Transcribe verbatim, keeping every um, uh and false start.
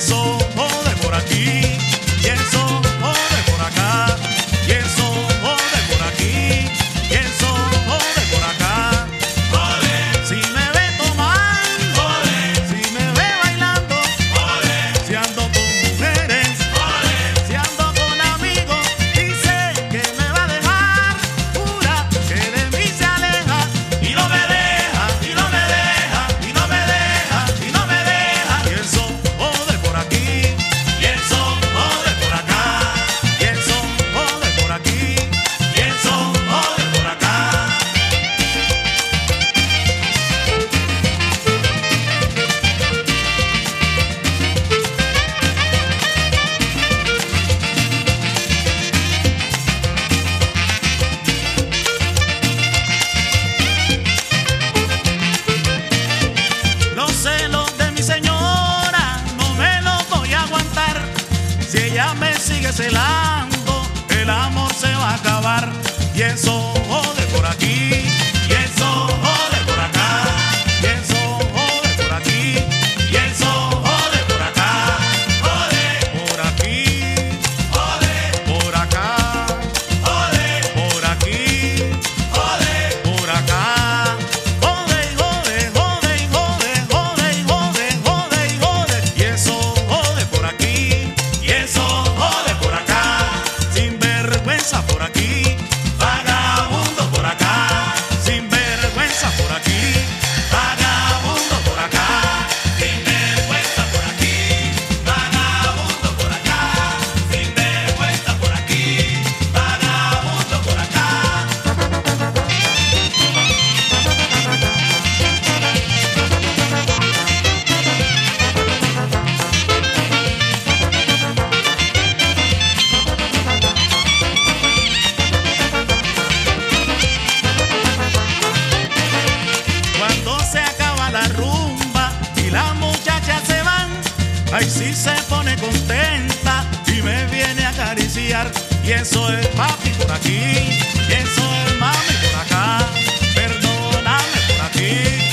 eso jode por aquí, y eso jode por acá, y eso jode por aquí, y eso jode por acá. Jode. Si me ve tomando, jode. Si me ve bailando, jode. Si ando con mujeres, jode. Si ando con amigos, dice que me va a dejar, jura que de mí se aleja y no me deja, y no me deja, y no me deja, y no me deja. Y eso jode por aquí, y eso jode por acá, y eso jode por aquí, y eso jode por acá. Los celos de mi señora no me los voy a aguantar. Si ella me sigue celando, el amor se va a acabar. Y eso jode por aquí, y eso jode por acá, y eso jode por aquí, y eso jode por acá. Jode por aquí, jode por acá, jode por aquí, jode por acá. Jode y jode, jode y jode, jode y jode, jode y jode. Y eso jode por aquí, y eso jode por acá. Sin vergüenza por aquí, vagabundo por acá. Sin vergüenza por aquí, vagabundo por acá. Sin vergüenza por aquí, vagabundo por acá. Sin vergüenza por aquí, vagabundo por acá. Cuando se acaba la rumba y las muchachas se van, ahí sí se pone contenta y me viene a acariciar. Y eso es papi por aquí, y eso es mami por acá. Perdóname por aquí,